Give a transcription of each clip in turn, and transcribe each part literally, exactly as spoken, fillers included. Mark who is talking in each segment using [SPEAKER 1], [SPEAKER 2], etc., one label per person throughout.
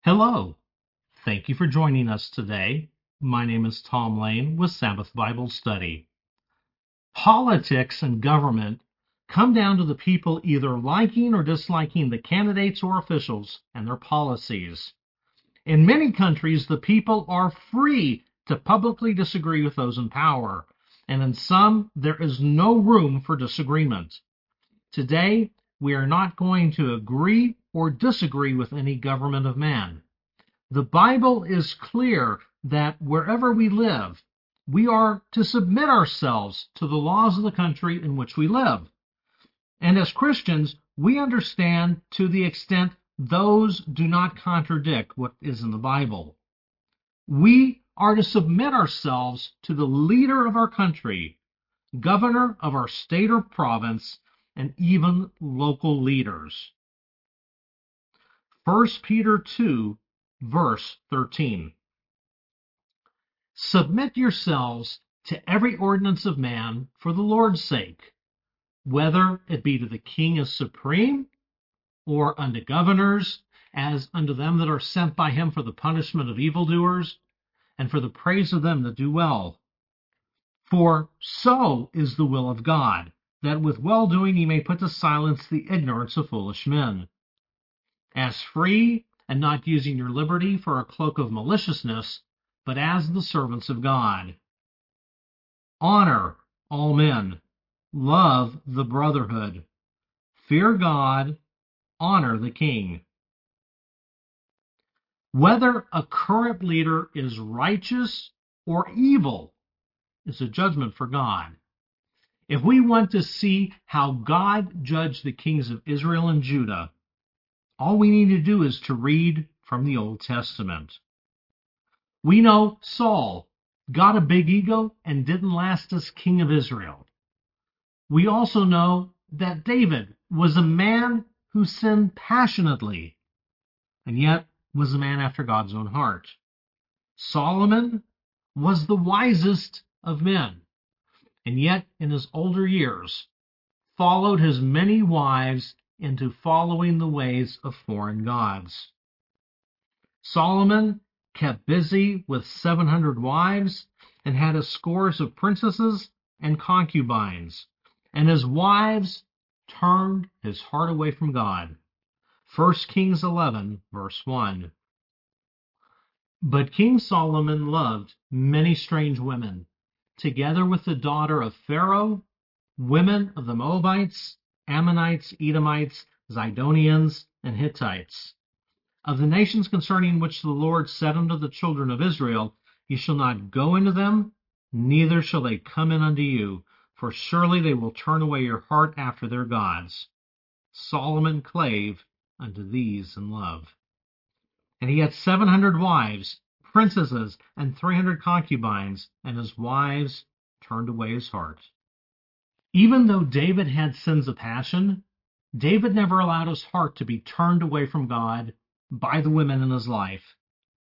[SPEAKER 1] Hello. Thank you for joining us today. My name is Tom Lane with Sabbath Bible Study. Politics and government come down to the people either liking or disliking the candidates or officials and their policies. In many countries, the people are free to publicly disagree with those in power, and in some, there is no room for disagreement. Today, we are not going to agree or disagree with any government of man. The Bible is clear that wherever we live, we are to submit ourselves to the laws of the country in which we live. And as Christians, we understand to the extent those do not contradict what is in the Bible. We are to submit ourselves to the leader of our country, governor of our state or province, and even local leaders. First Peter two, verse thirteen. Submit yourselves to every ordinance of man for the Lord's sake, whether it be to the king as supreme, or unto governors, as unto them that are sent by him for the punishment of evildoers, and for the praise of them that do well. For so is the will of God, that with well-doing ye may put to silence the ignorance of foolish men. As free, and not using your liberty for a cloak of maliciousness, but as the servants of God. Honor all men. Love the brotherhood. Fear God. Honor the king. Whether a current leader is righteous or evil is a judgment for God. If we want to see how God judged the kings of Israel and Judah, all we need to do is to read from the Old Testament. We know Saul got a big ego and didn't last as king of Israel. We also know that David was a man who sinned passionately, and yet was a man after God's own heart. Solomon was the wisest of men, and yet in his older years followed his many wives into following the ways of foreign gods. Solomon kept busy with seven hundred wives and had a scores of princesses and concubines, and his wives turned his heart away from God. First Kings eleven, verse one. But King Solomon loved many strange women, together with the daughter of Pharaoh, women of the Moabites, Ammonites, Edomites, Zidonians, and Hittites. Of the nations concerning which the Lord said unto the children of Israel, Ye shall not go into them, neither shall they come in unto you, for surely they will turn away your heart after their gods. Solomon clave unto these in love. And he had seven hundred wives, princesses, and three hundred concubines, and his wives turned away his heart. Even though David had sins of passion, David never allowed his heart to be turned away from God by the women in his life.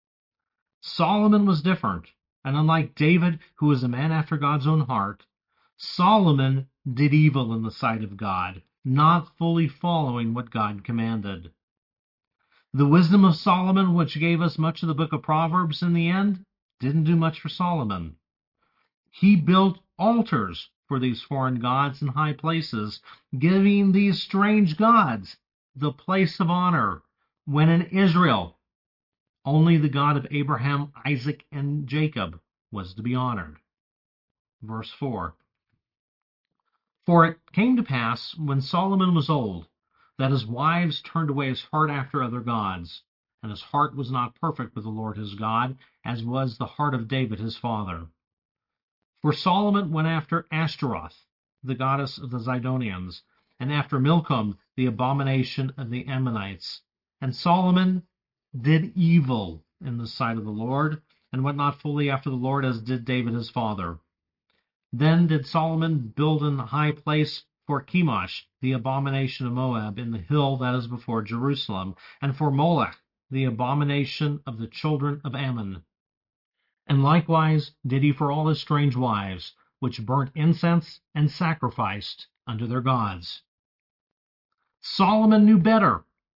[SPEAKER 1] Solomon was different, and unlike David, who was a man after God's own heart, Solomon did evil in the sight of God, not fully following what God commanded. The wisdom of Solomon, which gave us much of the book of Proverbs in the end, didn't do much for Solomon. He built altars for these foreign gods in high places, giving these strange gods the place of honor, when in Israel only the God of Abraham, Isaac, and Jacob was to be honored. Verse four. For it came to pass, when Solomon was old, that his wives turned away his heart after other gods, and his heart was not perfect with the Lord his God, as was the heart of David his father. For Solomon went after Ashtaroth, the goddess of the Zidonians, and after Milcom, the abomination of the Ammonites. And Solomon did evil in the sight of the Lord, and went not fully after the Lord, as did David his father. Then did Solomon build an high place for Chemosh, the abomination of Moab, in the hill that is before Jerusalem, and for Molech, the abomination of the children of Ammon. And likewise did he for all his strange wives, which burnt incense and sacrificed unto their gods. Solomon knew better.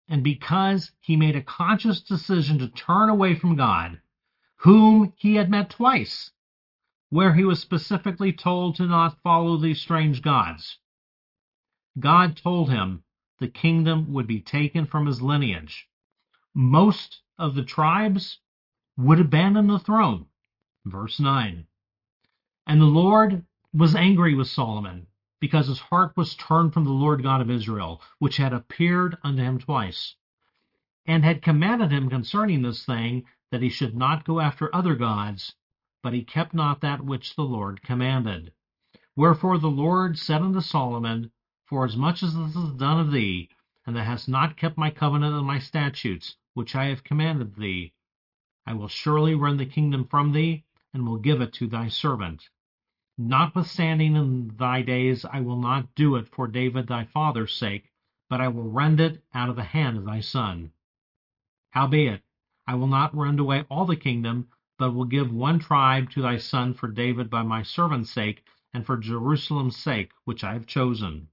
[SPEAKER 1] And because he made a conscious decision to turn away from God, whom he had met twice, where he was specifically told to not follow these strange gods, God told him the kingdom would be taken from his lineage. Most of the tribes would abandon the throne. Verse nine. And the Lord was angry with Solomon, because his heart was turned from the Lord God of Israel, which had appeared unto him twice, and had commanded him concerning this thing, that he should not go after other gods, but he kept not that which the Lord commanded. Wherefore the Lord said unto Solomon, Forasmuch as this is done of thee, and thou hast not kept my covenant and my statutes, which I have commanded thee, I will surely rend the kingdom from thee, and will give it to thy servant. Notwithstanding in thy days I will not do it for David thy father's sake, but I will rend it out of the hand of thy son. Howbeit, I will not rend away all the kingdom, but will give one tribe to thy son for David by my servant's sake, and for Jerusalem's sake, which I have chosen.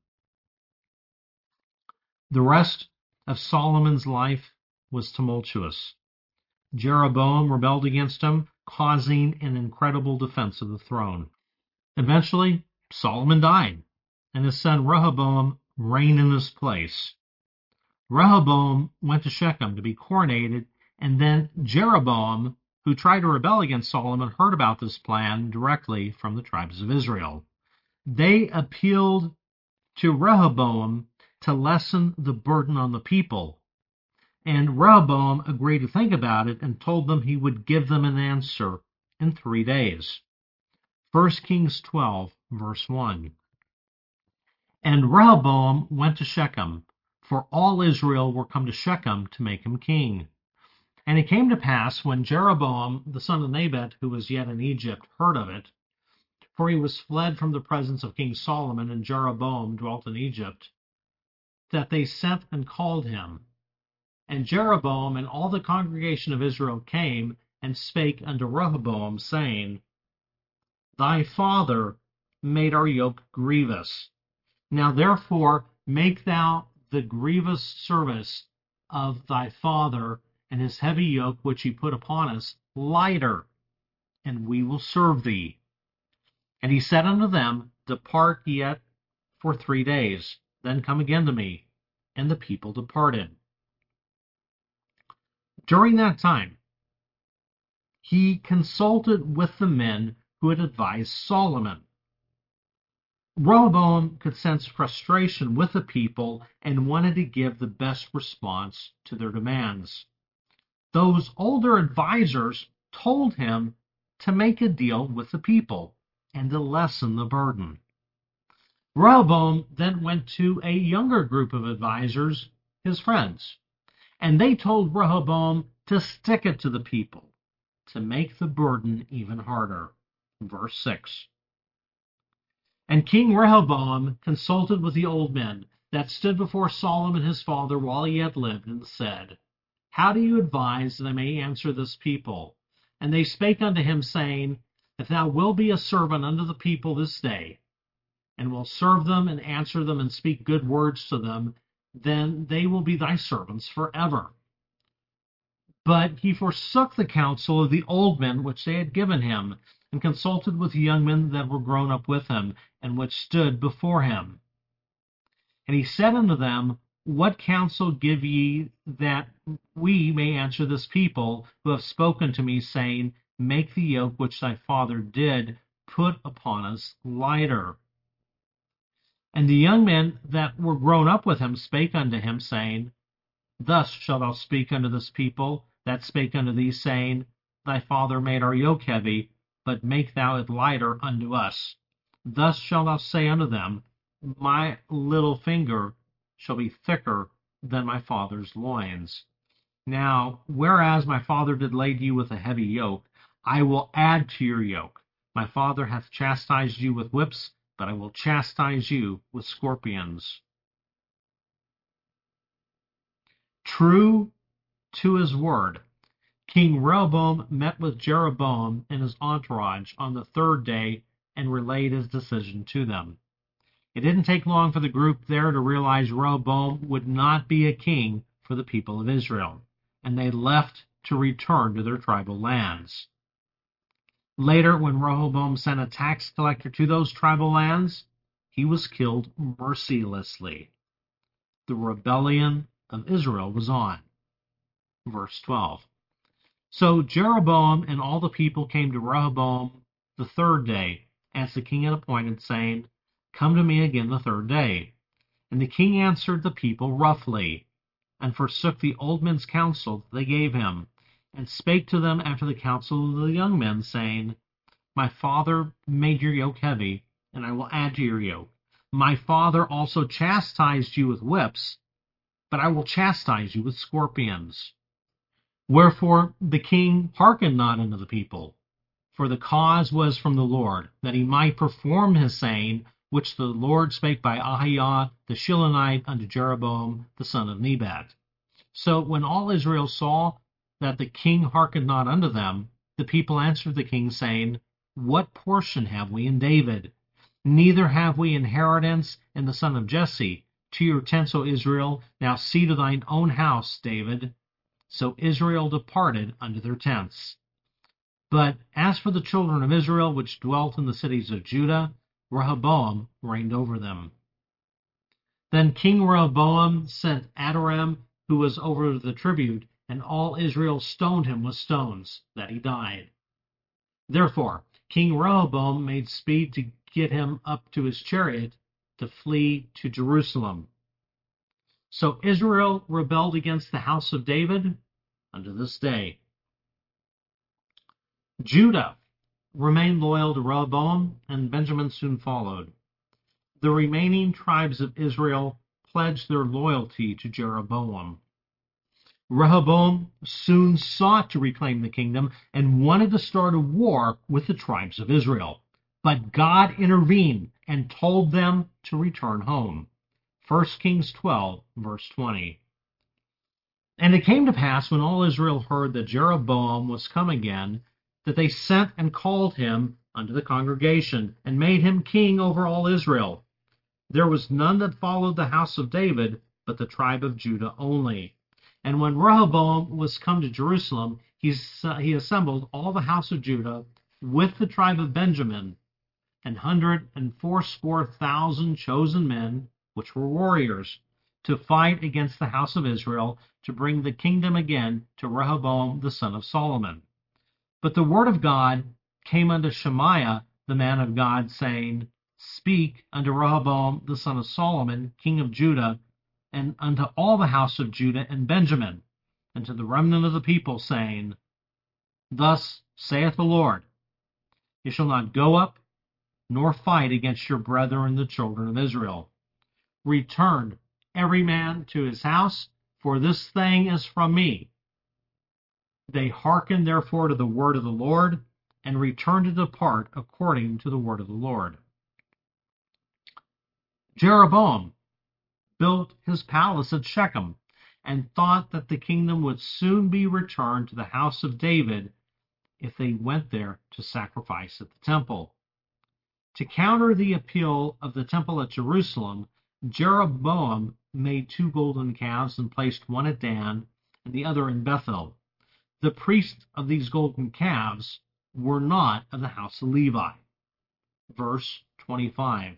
[SPEAKER 1] The rest of Solomon's life was tumultuous. Jeroboam rebelled against him, causing an incredible defense of the throne. Eventually, Solomon died, and his son Rehoboam reigned in his place. Rehoboam went to Shechem to be coronated, and then Jeroboam, who tried to rebel against Solomon, heard about this plan directly from the tribes of Israel. They appealed to Rehoboam to lessen the burden on the people, and Rehoboam agreed to think about it and told them he would give them an answer in three days. First Kings twelve, verse one. And Rehoboam went to Shechem, for all Israel were come to Shechem to make him king. And it came to pass, when Jeroboam the son of Nebat, who was yet in Egypt, heard of it, for he was fled from the presence of King Solomon, and Jeroboam dwelt in Egypt, that they sent and called him. And Jeroboam and all the congregation of Israel came and spake unto Rehoboam, saying, Thy father made our yoke grievous. Now therefore make thou the grievous service of thy father and his heavy yoke which he put upon us lighter, and we will serve thee. And he said unto them, Depart yet for three days, then come again to me. And the people departed. During that time, he consulted with the men who had advised Solomon. Rehoboam could sense frustration with the people and wanted to give the best response to their demands. Those older advisors told him to make a deal with the people and to lessen the burden. Rehoboam then went to a younger group of advisors, his friends, and they told Rehoboam to stick it to the people, to make the burden even harder. Verse six. And King Rehoboam consulted with the old men that stood before Solomon his father while he yet lived, and said, How do you advise that I may answer this people? And they spake unto him, saying, If thou wilt be a servant unto the people this day, and will serve them and answer them and speak good words to them, then they will be thy servants forever. But he forsook the counsel of the old men which they had given him, and consulted with the young men that were grown up with him, and which stood before him. And he said unto them, What counsel give ye that we may answer this people, who have spoken to me, saying, Make the yoke which thy father did put upon us lighter? And the young men that were grown up with him spake unto him, saying, Thus shalt thou speak unto this people that spake unto thee, saying, Thy father made our yoke heavy, but make thou it lighter unto us. Thus shalt thou say unto them, My little finger shall be thicker than my father's loins. Now, whereas my father did lade you with a heavy yoke, I will add to your yoke. My father hath chastised you with whips, but I will chastise you with scorpions. True to his word, King Rehoboam met with Jeroboam and his entourage on the third day and relayed his decision to them. It didn't take long for the group there to realize Rehoboam would not be a king for the people of Israel, and they left to return to their tribal lands. Later, when Rehoboam sent a tax collector to those tribal lands, he was killed mercilessly. The rebellion of Israel was on. Verse twelve. So Jeroboam and all the people came to Rehoboam the third day, as the king had appointed, saying, Come to me again the third day. And the king answered the people roughly, and forsook the old men's counsel that they gave him, and spake to them after the counsel of the young men, saying, My father made your yoke heavy, and I will add to your yoke. My father also chastised you with whips, but I will chastise you with scorpions. Wherefore the king hearkened not unto the people, for the cause was from the Lord, that he might perform his saying, which the Lord spake by Ahiah the Shilonite unto Jeroboam the son of Nebat. So when all Israel saw that the king hearkened not unto them, the people answered the king, saying, What portion have we in David? Neither have we inheritance in the son of Jesse. To your tents, O Israel, now see to thine own house, David. So Israel departed unto their tents. But as for the children of Israel which dwelt in the cities of Judah, Rehoboam reigned over them. Then King Rehoboam sent Adoram, who was over the tribute, and all Israel stoned him with stones, that he died. Therefore King Rehoboam made speed to get him up to his chariot, to flee to Jerusalem. So Israel rebelled against the house of David unto this day. Judah remained loyal to Rehoboam, and Benjamin soon followed. The remaining tribes of Israel pledged their loyalty to Jeroboam. Rehoboam soon sought to reclaim the kingdom and wanted to start a war with the tribes of Israel. But God intervened and told them to return home. First Kings twelve, verse twenty. And it came to pass, when all Israel heard that Jeroboam was come again, that they sent and called him unto the congregation, and made him king over all Israel. There was none that followed the house of David, but the tribe of Judah only. And when Rehoboam was come to Jerusalem, he, he assembled all the house of Judah with the tribe of Benjamin, an hundred and fourscore thousand chosen men, which were warriors, to fight against the house of Israel, to bring the kingdom again to Rehoboam the son of Solomon. But the word of God came unto Shemaiah the man of God, saying, Speak unto Rehoboam the son of Solomon, king of Judah, and unto all the house of Judah and Benjamin, and to the remnant of the people, saying, Thus saith the Lord, You shall not go up, nor fight against your brethren the children of Israel. Return every man to his house, for this thing is from me. They hearkened therefore to the word of the Lord, and returned to depart according to the word of the Lord. Jeroboam built his palace at Shechem, and thought that the kingdom would soon be returned to the house of David if they went there to sacrifice at the temple. To counter the appeal of the temple at Jerusalem, Jeroboam made two golden calves and placed one at Dan and the other in Bethel. The priests of these golden calves were not of the house of Levi. Verse twenty-five.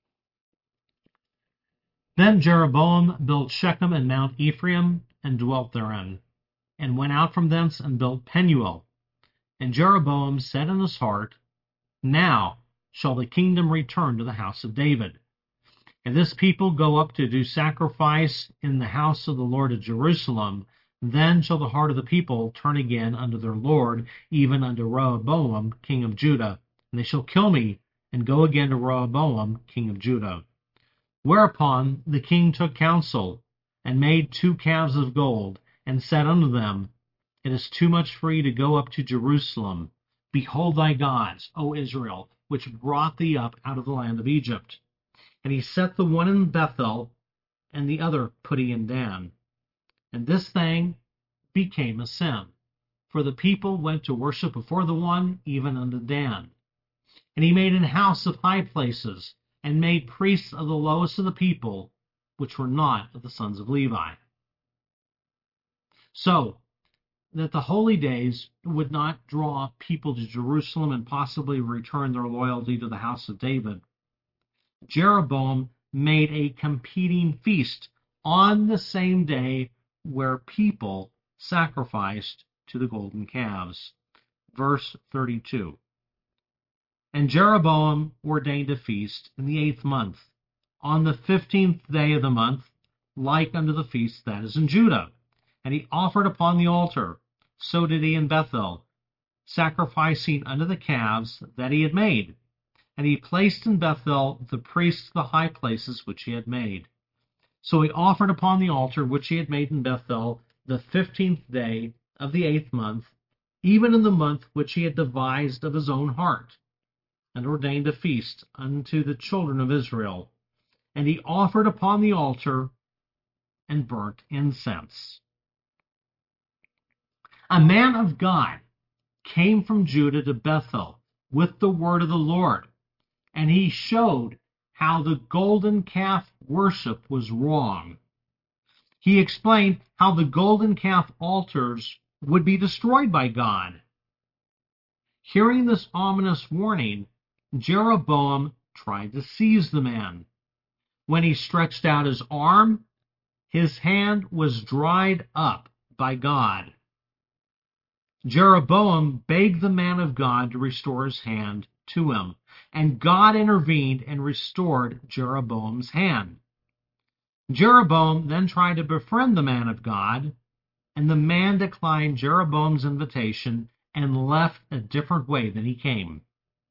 [SPEAKER 1] Then Jeroboam built Shechem and Mount Ephraim, and dwelt therein, and went out from thence and built Penuel. And Jeroboam said in his heart, Now shall the kingdom return to the house of David. If this people go up to do sacrifice in the house of the Lord at Jerusalem, then shall the heart of the people turn again unto their Lord, even unto Rehoboam king of Judah, and they shall kill me, and go again to Rehoboam king of Judah. Whereupon the king took counsel, and made two calves of gold, and said unto them, It is too much for you to go up to Jerusalem. Behold thy gods, O Israel, which brought thee up out of the land of Egypt. And he set the one in Bethel, and the other put he in Dan. And this thing became a sin, for the people went to worship before the one, even unto Dan. And he made an house of high places, and made priests of the lowest of the people, which were not of the sons of Levi. So that the holy days would not draw people to Jerusalem and possibly return their loyalty to the house of David, Jeroboam made a competing feast on the same day where people sacrificed to the golden calves. Verse thirty-two. And Jeroboam ordained a feast in the eighth month, on the fifteenth day of the month, like unto the feast that is in Judah. And he offered upon the altar. So did he in Bethel, sacrificing unto the calves that he had made. And he placed in Bethel the priests of the high places which he had made. So he offered upon the altar which he had made in Bethel the fifteenth day of the eighth month, even in the month which he had devised of his own heart, and ordained a feast unto the children of Israel. And he offered upon the altar and burnt incense. A man of God came from Judah to Bethel with the word of the Lord, and he showed how the golden calf worship was wrong. He explained how the golden calf altars would be destroyed by God. Hearing this ominous warning, Jeroboam tried to seize the man. When he stretched out his arm, his hand was dried up by God. Jeroboam begged the man of God to restore his hand to him, and God intervened and restored Jeroboam's hand. Jeroboam then tried to befriend the man of God, and the man declined Jeroboam's invitation and left a different way than he came.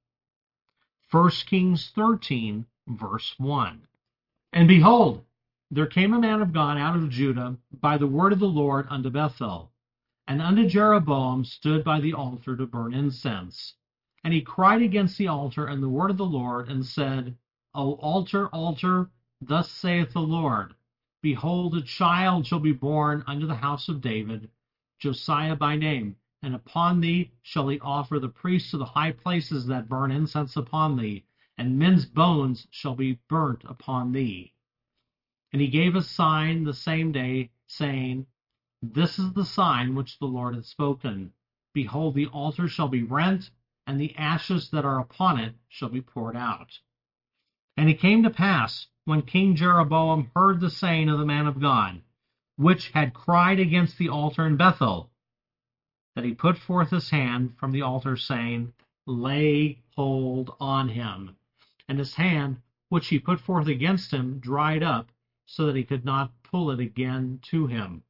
[SPEAKER 1] First Kings thirteen, verse one. And behold, there came a man of God out of Judah by the word of the Lord unto Bethel, and unto Jeroboam stood by the altar to burn incense. And he cried against the altar and the word of the Lord, and said, O altar, altar, thus saith the Lord, behold, a child shall be born unto the house of David, Josiah by name, and upon thee shall he offer the priests of the high places that burn incense upon thee, and men's bones shall be burnt upon thee. And he gave a sign the same day, saying, This is the sign which the Lord hath spoken. Behold, the altar shall be rent, and the ashes that are upon it shall be poured out. And it came to pass, when King Jeroboam heard the saying of the man of God, which had cried against the altar in Bethel, that he put forth his hand from the altar, saying, Lay hold on him. And his hand, which he put forth against him, dried up, so that he could not pull it again to him.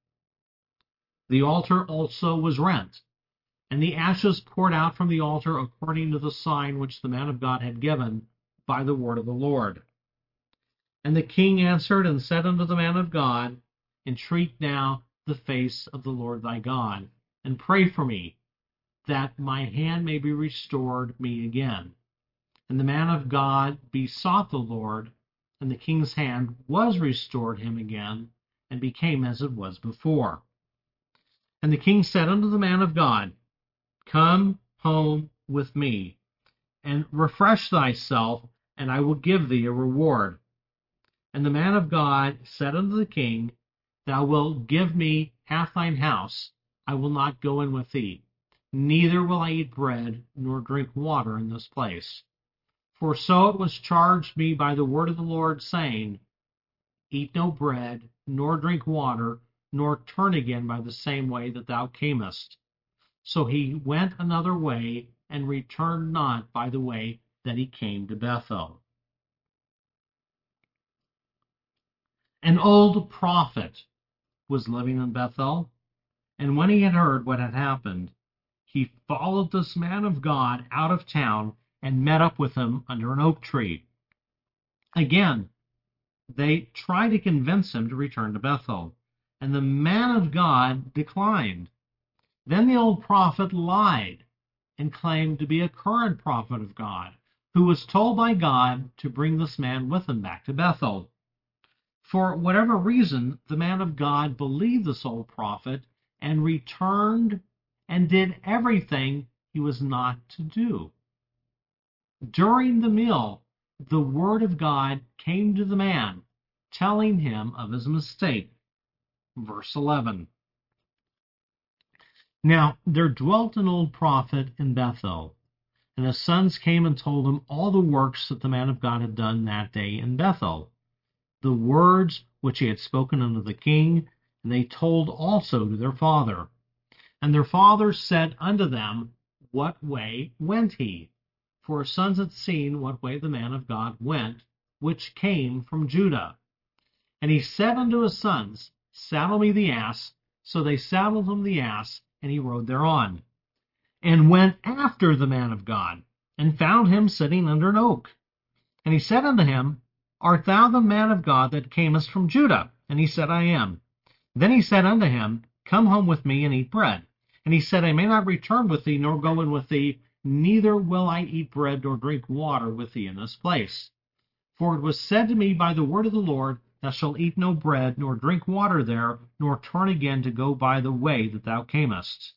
[SPEAKER 1] The altar also was rent, and the ashes poured out from the altar according to the sign which the man of God had given by the word of the Lord. And the king answered and said unto the man of God, Entreat now the face of the Lord thy God, and pray for me, that my hand may be restored me again. And the man of God besought the Lord, and the king's hand was restored him again, and became as it was before. And the king said unto the man of God, Come home with me, and refresh thyself, and I will give thee a reward. And the man of God said unto the king, Thou wilt give me half thine house, I will not go in with thee, neither will I eat bread nor drink water in this place. For so it was charged me by the word of the Lord, saying, Eat no bread, nor drink water, nor turn again by the same way that thou camest. So he went another way, and returned not by the way that he came to Bethel. An old prophet was living in Bethel, and when he had heard what had happened, he followed this man of God out of town and met up with him under an oak tree. Again, they tried to convince him to return to Bethel, and the man of God declined. Then the old prophet lied and claimed to be a current prophet of God, who was told by God to bring this man with him back to Bethel. For whatever reason, the man of God believed this old prophet and returned and did everything he was not to do. During the meal, the word of God came to the man, telling him of his mistake. Verse eleven. Now there dwelt an old prophet in Bethel, and his sons came and told him all the works that the man of God had done that day in Bethel, the words which he had spoken unto the king, and they told also to their father. And their father said unto them, What way went he? For his sons had seen what way the man of God went, which came from Judah. And he said unto his sons, Saddle me the ass. So they saddled him the ass, and he rode thereon, and went after the man of God, and found him sitting under an oak. And he said unto him, Art thou the man of God that camest from Judah? And he said, I am. Then he said unto him, Come home with me and eat bread. And he said, I may not return with thee, nor go in with thee, neither will I eat bread nor drink water with thee in this place. For it was said to me by the word of the Lord, Thou shalt eat no bread, nor drink water there, nor turn again to go by the way that thou camest.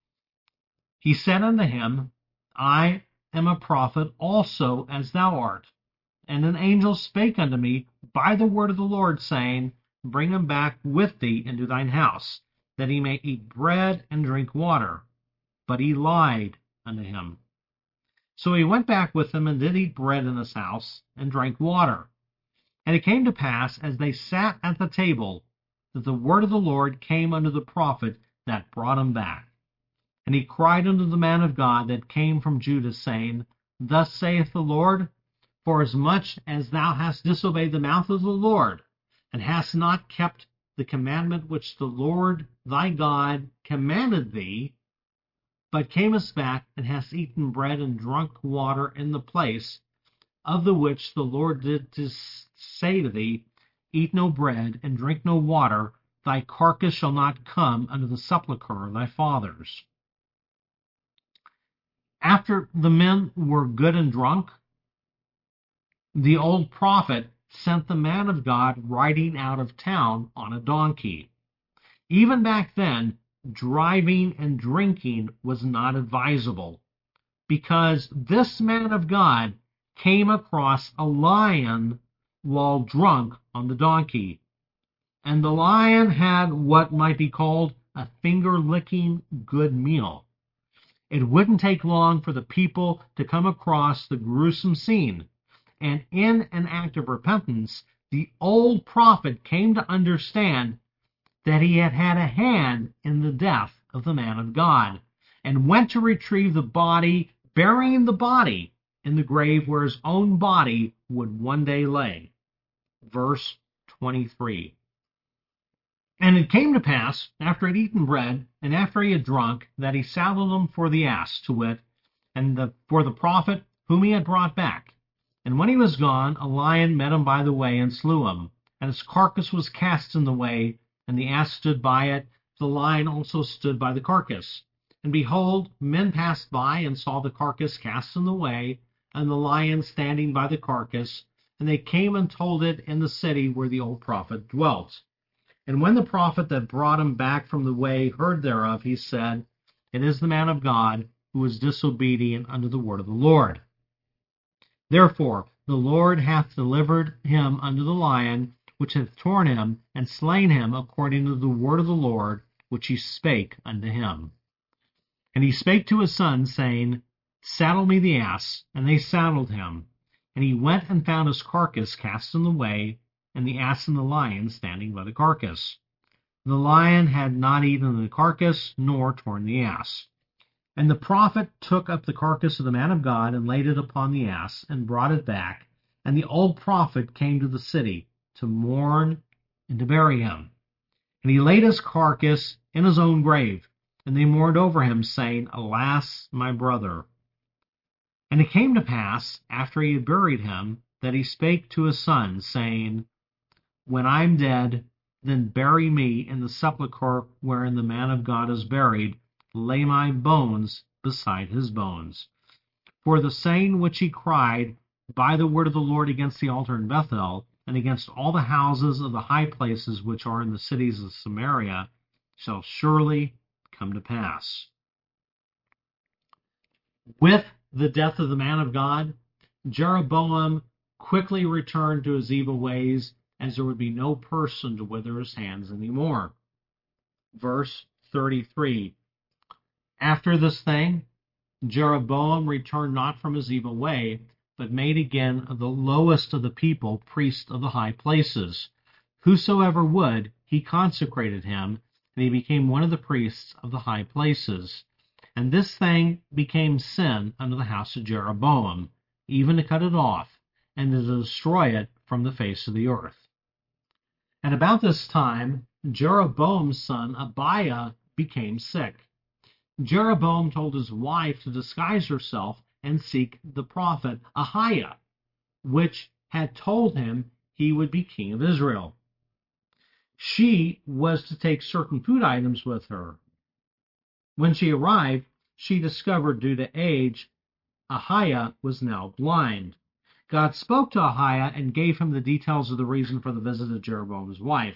[SPEAKER 1] He said unto him, I am a prophet also as thou art. And an angel spake unto me by the word of the Lord, saying, Bring him back with thee into thine house, that he may eat bread and drink water. But he lied unto him. So he went back with him, and did eat bread in his house, and drank water. And it came to pass, as they sat at the table, that the word of the Lord came unto the prophet that brought him back. And he cried unto the man of God that came from Judah, saying, Thus saith the Lord, Forasmuch as thou hast disobeyed the mouth of the Lord, and hast not kept the commandment which the Lord thy God commanded thee, but camest back, and hast eaten bread and drunk water in the place, of the which the Lord did to say to thee, Eat no bread, and drink no water, thy carcass shall not come unto the sepulchre of thy fathers. After the men were good and drunk, the old prophet sent the man of God riding out of town on a donkey. Even back then, driving and drinking was not advisable, because this man of God came across a lion while drunk on the donkey. And the lion had what might be called a finger-licking good meal. It wouldn't take long for the people to come across the gruesome scene, and in an act of repentance, the old prophet came to understand that he had had a hand in the death of the man of God, and went to retrieve the body, burying the body in the grave where his own body would one day lay. Verse twenty-three. And it came to pass, after he had eaten bread, and after he had drunk, that he saddled him for the ass, to wit, and the, for the prophet whom he had brought back. And when he was gone, a lion met him by the way, and slew him. And his carcass was cast in the way, and the ass stood by it. The lion also stood by the carcass. And behold, men passed by, and saw the carcass cast in the way, and the lion standing by the carcass. And they came and told it in the city where the old prophet dwelt. And when the prophet that brought him back from the way heard thereof, he said, It is the man of God, who is disobedient unto the word of the Lord. Therefore the Lord hath delivered him unto the lion, which hath torn him, and slain him according to the word of the Lord, which he spake unto him. And he spake to his son, saying, Saddle me the ass. And they saddled him. And he went and found his carcass cast in the way, and the ass and the lion standing by the carcass. The lion had not eaten the carcass, nor torn the ass. And the prophet took up the carcass of the man of God, and laid it upon the ass, and brought it back. And the old prophet came to the city to mourn and to bury him. And he laid his carcass in his own grave, and they mourned over him, saying, Alas, my brother. And it came to pass, after he had buried him, that he spake to his son, saying, When I am dead, then bury me in the sepulchre wherein the man of God is buried, lay my bones beside his bones. For the saying which he cried by the word of the Lord against the altar in Bethel, and against all the houses of the high places which are in the cities of Samaria, shall surely come to pass. With the death of the man of God, Jeroboam quickly returned to his evil ways, as there would be no person to wither his hands any more. Verse thirty-three. After this thing, Jeroboam returned not from his evil way, but made again the lowest of the people priest of the high places. Whosoever would, he consecrated him, and he became one of the priests of the high places. And this thing became sin unto the house of Jeroboam, even to cut it off, and to destroy it from the face of the earth. And about this time, Jeroboam's son Abiah became sick. Jeroboam told his wife to disguise herself and seek the prophet Ahiah, which had told him he would be king of Israel. She was to take certain food items with her. When she arrived, she discovered due to age, Ahiah was now blind. God spoke to Ahiah and gave him the details of the reason for the visit of Jeroboam's wife.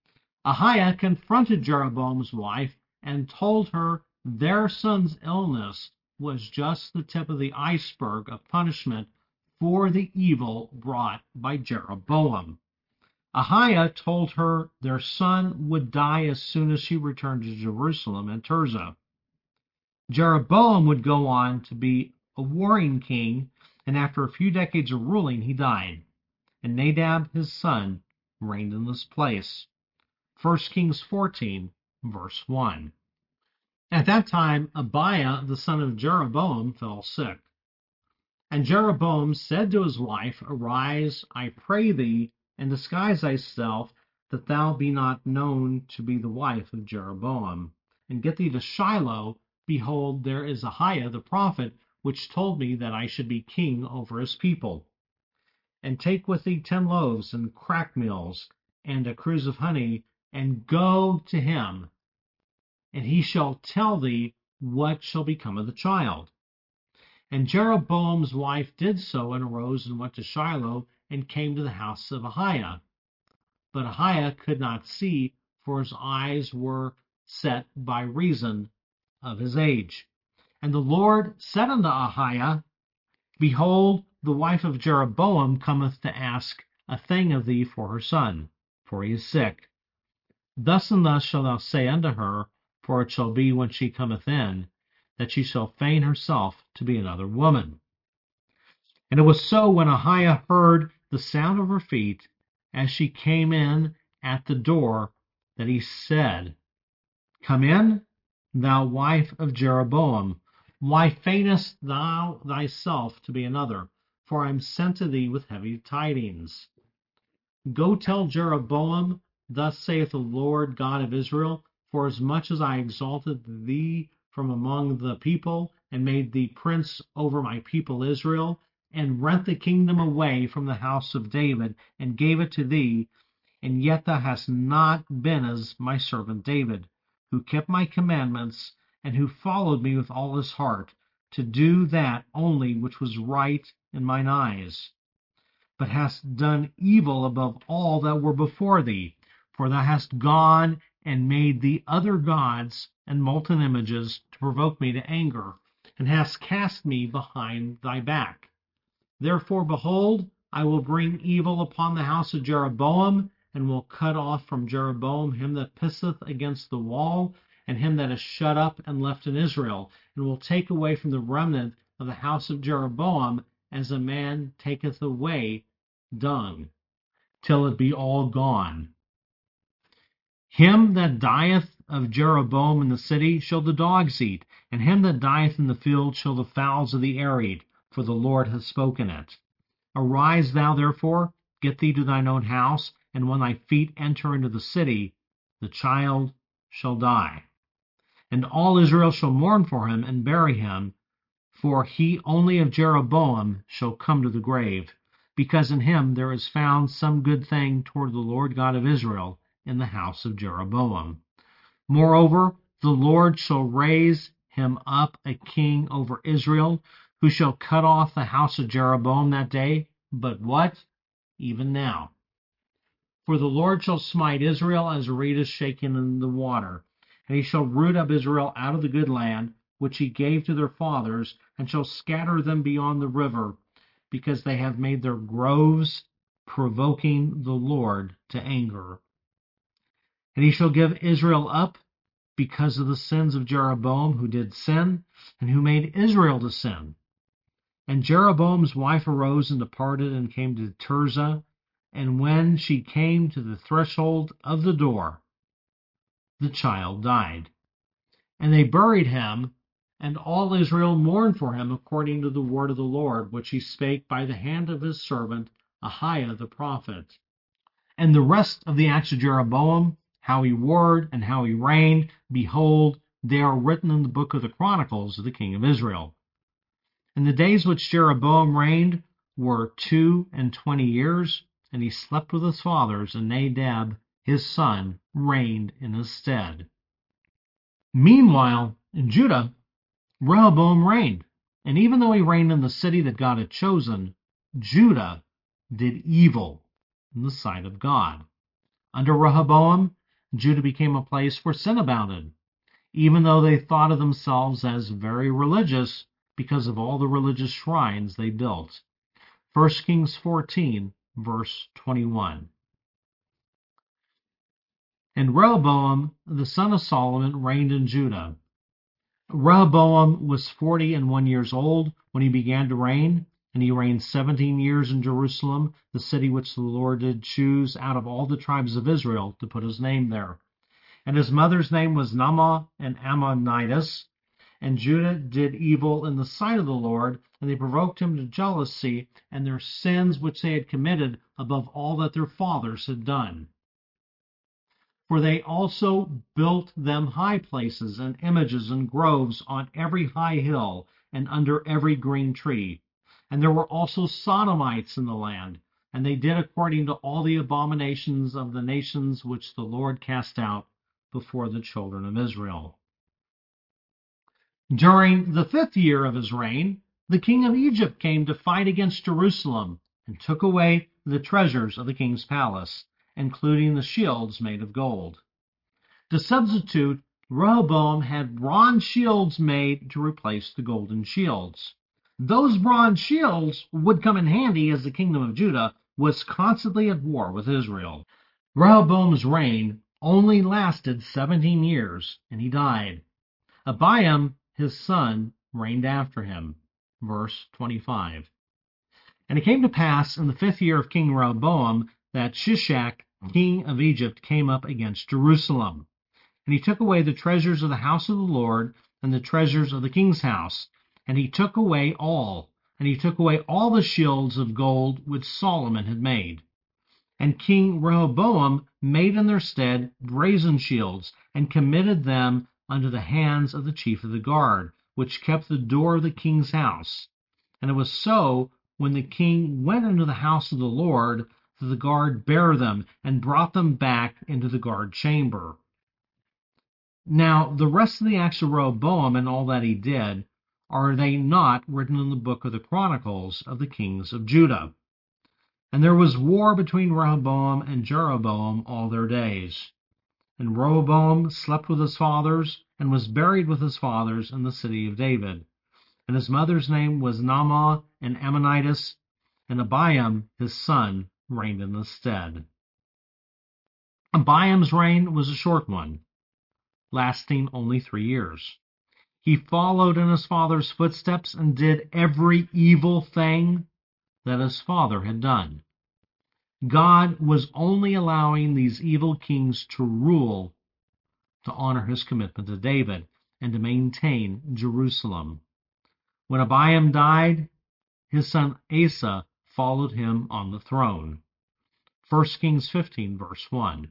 [SPEAKER 1] Ahiah confronted Jeroboam's wife and told her their son's illness was just the tip of the iceberg of punishment for the evil brought by Jeroboam. Ahiah told her their son would die as soon as she returned to Jerusalem and Tirzah. Jeroboam would go on to be a warring king, and after a few decades of ruling, he died. And Nadab, his son, reigned in his place. First Kings fourteen, verse one. At that time, Abiah, the son of Jeroboam, fell sick. And Jeroboam said to his wife, Arise, I pray thee, and disguise thyself, that thou be not known to be the wife of Jeroboam. And get thee to Shiloh. Behold, there is Ahiah the prophet, which told me that I should be king over his people. And take with thee ten loaves and crack meals, and a cruse of honey, and go to him, and he shall tell thee what shall become of the child. And Jeroboam's wife did so, and arose and went to Shiloh, and came to the house of Ahiah. But Ahiah could not see, for his eyes were set by reason of his age. And the Lord said unto Ahiah, Behold, the wife of Jeroboam cometh to ask a thing of thee for her son, for he is sick. Thus and thus shalt thou say unto her, for it shall be when she cometh in, that she shall feign herself to be another woman. And it was so when Ahiah heard the sound of her feet, as she came in at the door, that he said, Come in, thou wife of Jeroboam. Why feignest thou thyself to be another? For I am sent to thee with heavy tidings. Go tell Jeroboam, Thus saith the Lord God of Israel, Forasmuch as I exalted thee from among the people, and made thee prince over my people Israel, and rent the kingdom away from the house of David, and gave it to thee, and yet thou hast not been as my servant David, who kept my commandments, and who followed me with all his heart, to do that only which was right in mine eyes. But hast done evil above all that were before thee, for thou hast gone and made thee other gods and molten images to provoke me to anger, and hast cast me behind thy back. Therefore, behold, I will bring evil upon the house of Jeroboam, and will cut off from Jeroboam him that pisseth against the wall, and him that is shut up and left in Israel, and will take away from the remnant of the house of Jeroboam, as a man taketh away dung, till it be all gone. Him that dieth of Jeroboam in the city shall the dogs eat, and him that dieth in the field shall the fowls of the air eat, for the Lord hath spoken it. Arise thou therefore, get thee to thine own house, and when thy feet enter into the city, the child shall die. And all Israel shall mourn for him and bury him, for he only of Jeroboam shall come to the grave, because in him there is found some good thing toward the Lord God of Israel in the house of Jeroboam. Moreover, the Lord shall raise him up a king over Israel, who shall cut off the house of Jeroboam that day, but what? Even now. For the Lord shall smite Israel as a reed is shaken in the water, and he shall root up Israel out of the good land, which he gave to their fathers, and shall scatter them beyond the river, because they have made their groves, provoking the Lord to anger. And he shall give Israel up because of the sins of Jeroboam, who did sin, and who made Israel to sin. And Jeroboam's wife arose and departed and came to Tirzah, and when she came to the threshold of the door, the child died. And they buried him, and all Israel mourned for him according to the word of the Lord, which he spake by the hand of his servant Ahiah the prophet. And the rest of the acts of Jeroboam, how he warred and how he reigned, behold, they are written in the book of the Chronicles of the king of Israel. And the days which Jeroboam reigned were two and twenty years, and he slept with his fathers, and Nadab his son reigned in his stead. Meanwhile, in Judah, Rehoboam reigned, and even though he reigned in the city that God had chosen, Judah did evil in the sight of God. Under Rehoboam, Judah became a place where sin abounded, even though they thought of themselves as very religious because of all the religious shrines they built. First Kings fourteen, verse twenty-one. And Rehoboam, the son of Solomon, reigned in Judah. Rehoboam was forty and one years old when he began to reign, and he reigned seventeen years in Jerusalem, the city which the Lord did choose out of all the tribes of Israel to put his name there. And his mother's name was Naamah and Ammonitis. And Judah did evil in the sight of the Lord, and they provoked him to jealousy, and their sins which they had committed above all that their fathers had done. For they also built them high places and images and groves on every high hill and under every green tree. And there were also Sodomites in the land, and they did according to all the abominations of the nations which the Lord cast out before the children of Israel. During the fifth year of his reign, the king of Egypt came to fight against Jerusalem and took away the treasures of the king's palace, including the shields made of gold. To substitute, Rehoboam had bronze shields made to replace the golden shields. Those bronze shields would come in handy as the kingdom of Judah was constantly at war with Israel. Rehoboam's reign only lasted seventeen years, and he died. Abiam, his son, reigned after him. Verse twenty-five. And it came to pass in the fifth year of King Rehoboam that Shishak, king of Egypt, came up against Jerusalem. And he took away the treasures of the house of the Lord and the treasures of the king's house. And he took away all. And he took away all the shields of gold which Solomon had made. And King Rehoboam made in their stead brazen shields, and committed them unto the hands of the chief of the guard, which kept the door of the king's house. And it was so, when the king went into the house of the Lord, that the guard bare them, and brought them back into the guard chamber. Now, the rest of the acts of Rehoboam and all that he did, are they not written in the book of the Chronicles of the kings of Judah? And there was war between Rehoboam and Jeroboam all their days. And Rehoboam slept with his fathers, and was buried with his fathers in the city of David. And his mother's name was Naamah and Ammonitis, and Abiam his son reigned in his stead. Abiam's reign was a short one, lasting only three years. He followed in his father's footsteps and did every evil thing that his father had done. God was only allowing these evil kings to rule to honor his commitment to David and to maintain Jerusalem. When Abiam died, his son Asa followed him on the throne. First Kings fifteen, verse one.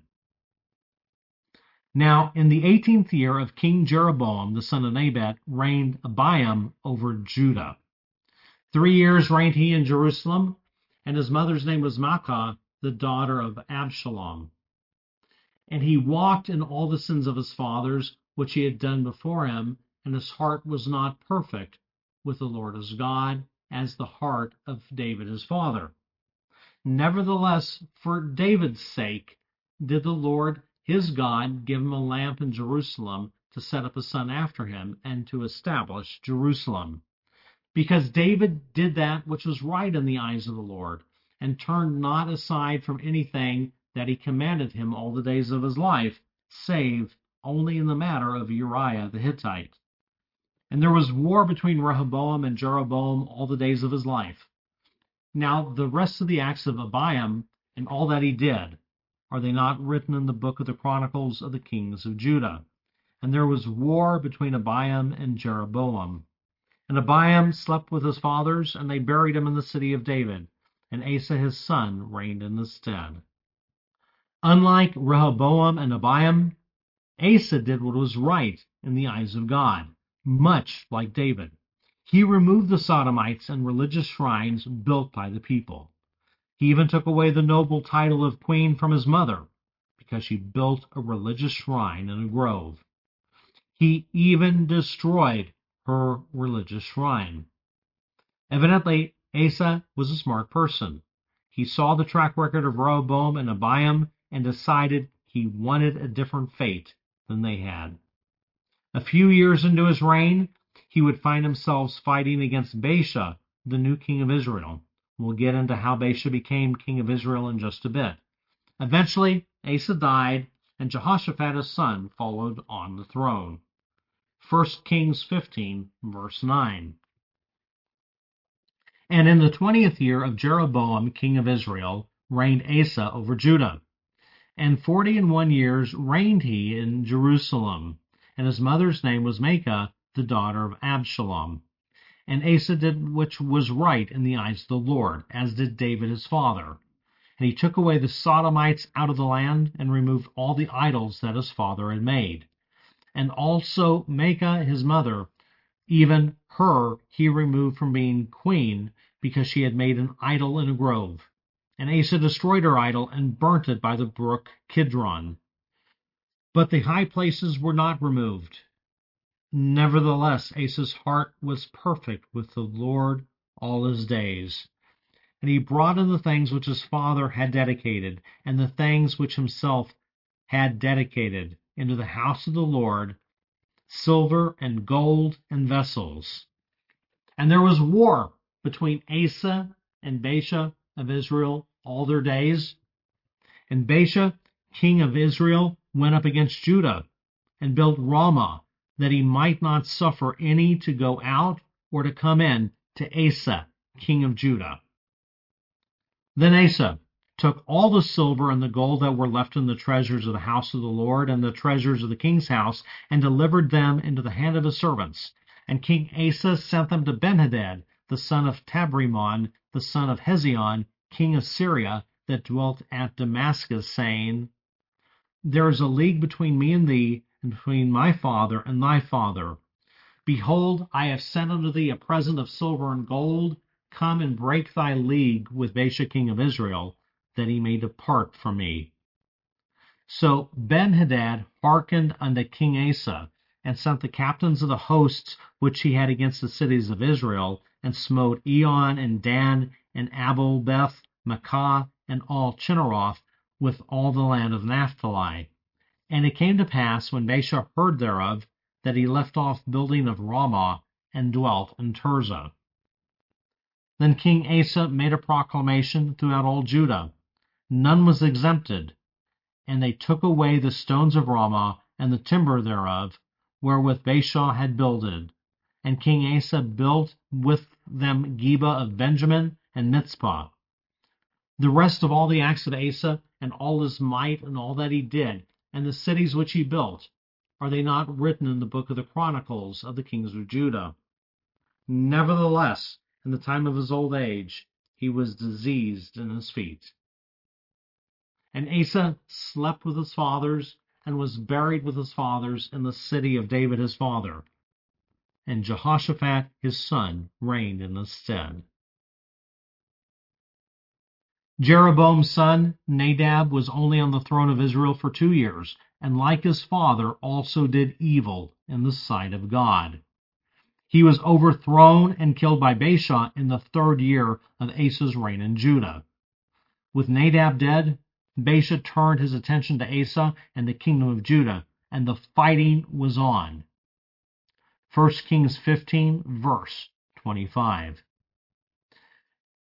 [SPEAKER 1] Now, in the eighteenth year of King Jeroboam, the son of Nebat, reigned Abiam over Judah. Three years reigned he in Jerusalem, and his mother's name was Maacah, the daughter of Absalom. And he walked in all the sins of his fathers, which he had done before him, and his heart was not perfect with the Lord his God, as the heart of David his father. Nevertheless, for David's sake, did the Lord his God give him a lamp in Jerusalem to set up a son after him, and to establish Jerusalem. Because David did that which was right in the eyes of the Lord, and turned not aside from anything that he commanded him all the days of his life, save only in the matter of Uriah the Hittite. And there was war between Rehoboam and Jeroboam all the days of his life. Now the rest of the acts of Abiam and all that he did, are they not written in the book of the Chronicles of the kings of Judah? And there was war between Abiam and Jeroboam. And Abiam slept with his fathers, and they buried him in the city of David, and Asa his son reigned in his stead. Unlike Rehoboam and Abiam, Asa did what was right in the eyes of God, much like David. He removed the Sodomites and religious shrines built by the people. He even took away the noble title of queen from his mother, because she built a religious shrine in a grove. He even destroyed her religious shrine. Evidently, Asa was a smart person. He saw the track record of Rehoboam and Abiam and decided he wanted a different fate than they had. A few years into his reign, he would find himself fighting against Baasha, the new king of Israel. We'll get into how Baasha became king of Israel in just a bit. Eventually, Asa died, and Jehoshaphat, his son, followed on the throne. First Kings fifteen, verse nine. And in the twentieth year of Jeroboam, king of Israel, reigned Asa over Judah. And forty and one years reigned he in Jerusalem. And his mother's name was Maachah, the daughter of Absalom. And Asa did which was right in the eyes of the Lord, as did David his father. And he took away the Sodomites out of the land, and removed all the idols that his father had made. And also Maachah his mother, even her he removed from being queen, because she had made an idol in a grove. And Asa destroyed her idol and burnt it by the brook Kidron. But the high places were not removed. Nevertheless, Asa's heart was perfect with the Lord all his days. And he brought in the things which his father had dedicated, and the things which himself had dedicated, into the house of the Lord, silver and gold and vessels. And there was war between Asa and Baasha of Israel all their days. And Baasha, king of Israel, went up against Judah, and built Ramah, that he might not suffer any to go out or to come in to Asa, king of Judah. Then Asa took all the silver and the gold that were left in the treasures of the house of the Lord and the treasures of the king's house, and delivered them into the hand of his servants. And King Asa sent them to Benhadad, the son of Tabrimon, the son of Hezion, king of Syria, that dwelt at Damascus, saying, There is a league between me and thee, and between my father and thy father. Behold, I have sent unto thee a present of silver and gold. Come and break thy league with Baasha king of Israel, that he may depart from me. So Benhadad hearkened unto King Asa, and sent the captains of the hosts which he had against the cities of Israel, and smote Eon and Dan and Abel-Beth, Maacah, and all Chinneroth, with all the land of Naphtali. And it came to pass, when Baasha heard thereof, that he left off building of Ramah, and dwelt in Tirzah. Then King Asa made a proclamation throughout all Judah. None was exempted. And they took away the stones of Ramah, and the timber thereof, wherewith Baasha had builded. And King Asa built with them Geba of Benjamin, and Mizpah. The rest of all the acts of Asa, and all his might, and all that he did, and the cities which he built, are they not written in the book of the Chronicles of the kings of Judah? Nevertheless, in the time of his old age, he was diseased in his feet. And Asa slept with his fathers, and was buried with his fathers in the city of David his father. And Jehoshaphat his son reigned in his stead. Jeroboam's son, Nadab, was only on the throne of Israel for two years, and like his father also did evil in the sight of God. He was overthrown and killed by Baasha in the third year of Asa's reign in Judah. With Nadab dead, Baasha turned his attention to Asa and the kingdom of Judah, and the fighting was on. First Kings fifteen, verse twenty-five.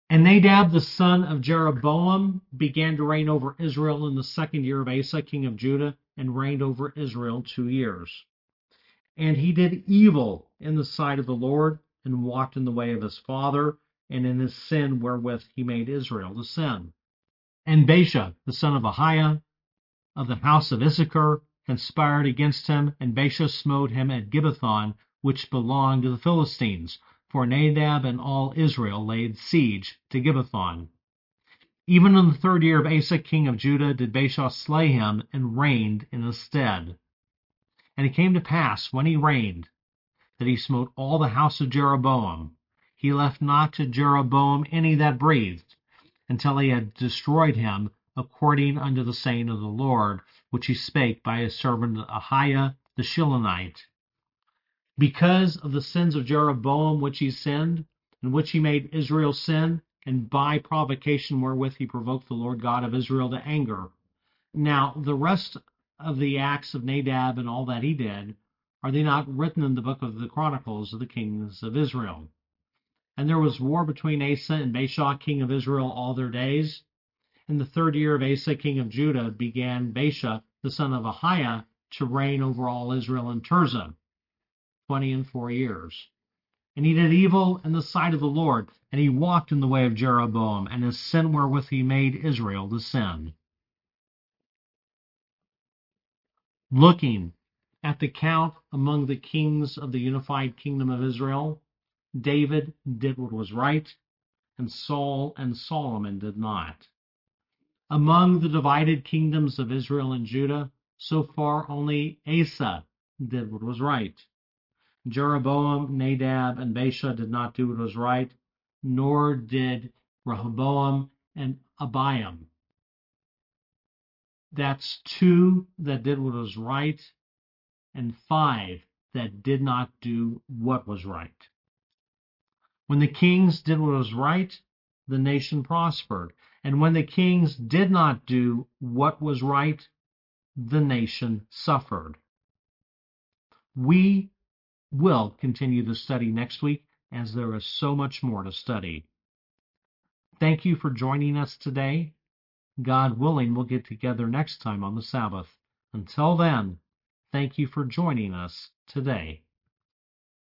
[SPEAKER 1] And Nadab the son of Jeroboam began to reign over Israel in the second year of Asa, king of Judah, and reigned over Israel two years. And he did evil in the sight of the Lord, and walked in the way of his father, and in his sin wherewith he made Israel to sin. And Baasha the son of Ahiah, of the house of Issachar, conspired against him, and Baasha smote him at Gibbethon, which belonged to the Philistines. For Nadab and all Israel laid siege to Gibbethon. Even in the third year of Asa king of Judah did Baasha slay him, and reigned in his stead. And it came to pass, when he reigned, that he smote all the house of Jeroboam. He left not to Jeroboam any that breathed, until he had destroyed him, according unto the saying of the Lord, which he spake by his servant Ahiah the Shilonite. Because of the sins of Jeroboam which he sinned, and which he made Israel sin, and by provocation wherewith he provoked the Lord God of Israel to anger. Now the rest of the acts of Nadab and all that he did, are they not written in the book of the Chronicles of the kings of Israel? And there was war between Asa and Baasha king of Israel all their days. In the third year of Asa king of Judah began Baasha the son of Ahiah to reign over all Israel in Tirzah, twenty and four years. And he did evil in the sight of the Lord, and he walked in the way of Jeroboam, and his sin wherewith he made Israel to sin. Looking at the count among the kings of the unified kingdom of Israel, David did what was right, and Saul and Solomon did not. Among the divided kingdoms of Israel and Judah, so far only Asa did what was right. Jeroboam, Nadab, and Baasha did not do what was right, nor did Rehoboam and Abiam. That's two that did what was right, and five that did not do what was right. When the kings did what was right, the nation prospered. And when the kings did not do what was right, the nation suffered. We will continue the study next week, as there is so much more to study. Thank you for joining us today. God willing, we'll get together next time on the Sabbath. Until then, thank you for joining us today.